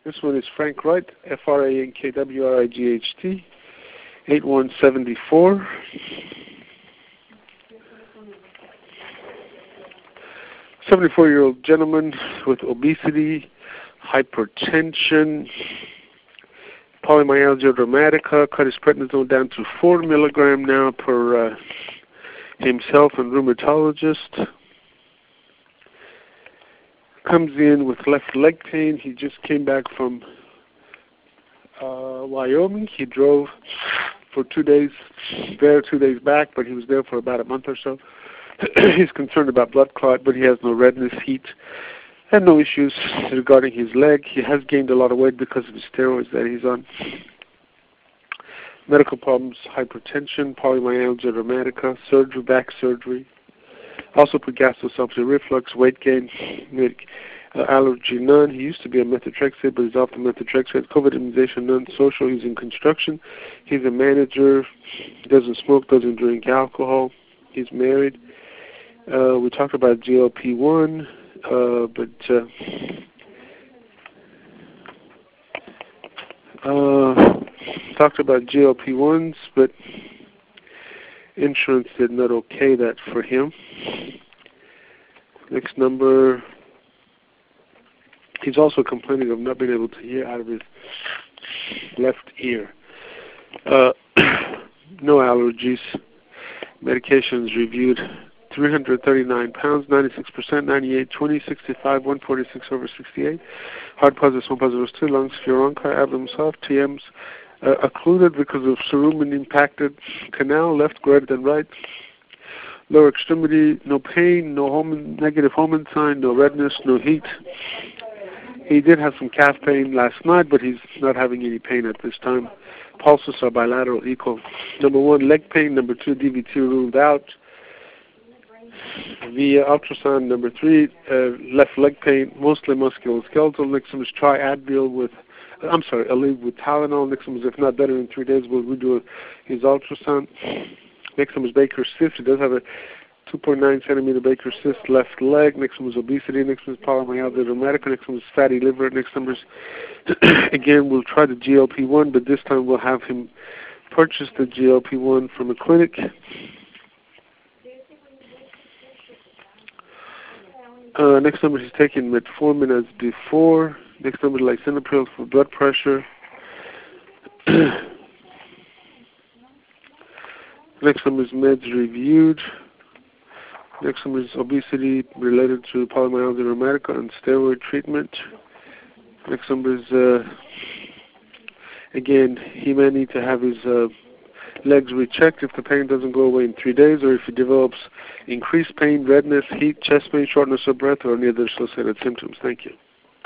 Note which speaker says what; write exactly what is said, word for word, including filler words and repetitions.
Speaker 1: This one is Frank Wright, F R A N K W R I G H T, eight one seven four. seventy-four-year-old gentleman with obesity, hypertension, polymyalgia rheumatica, cut his prednisone down to four milligram now per uh, himself and rheumatologist. Comes in with left leg pain. He just came back from uh, Wyoming. He drove for two days there, two days back, but he was there for about a month or so. He's concerned about blood clot, but he has no redness, heat, and no issues regarding his leg. He has gained a lot of weight because of the steroids that he's on. Medical problems, hypertension, polymyalgia rheumatica, surgery, back surgery. Also gastrosesophageal reflux, weight gain, uh, allergy none. He used to be on methotrexate, but he's off the methotrexate. COVID immunization none. Social, he's in construction. He's a manager. He doesn't smoke, doesn't drink alcohol. He's married. Uh, we talked about G L P one, uh, but uh, uh, talked about G L P ones, but insurance did not okay that for him. Next number, he's also complaining of not being able to hear out of his left ear. Uh, no allergies. Medications reviewed. three hundred thirty-nine pounds, ninety-six percent, ninety-eight, twenty, sixty-five, one forty-six over sixty-eight. Heart positive, one positive, two lungs, furonchi, abdomen soft, T Ms uh, occluded because of cerumen impacted canal, left greater than right. Lower extremity, no pain, no home, negative Homan sign, no redness, no heat. He did have some calf pain last night, but he's not having any pain at this time. Pulses are bilateral equal. Number one, leg pain. Number two, D V T ruled out via ultrasound. Number three, uh, left leg pain, mostly musculoskeletal. Next one is try Advil with, I'm sorry, Aleve with Tylenol. Next one is, if not better in three days, we'll redo his ultrasound. Next one is Baker's cyst. He does have a two point nine centimeter Baker's cyst left leg. Next one was obesity. Next one is polymyalgia rheumatica. Next one is fatty liver. Next one is, again, we'll try the G L P one, but this time we'll have him purchase the G L P one from a clinic. Uh, next number, he's taking metformin as before. Next number, lisinopril for blood pressure. Next number is meds reviewed. Next number is obesity related to polymyalgia rheumatica and steroid treatment. Next number is, uh, again, he may need to have his uh, legs rechecked if the pain doesn't go away in three days, or if he develops increased pain, redness, heat, chest pain, shortness of breath, or any other associated symptoms. Thank you.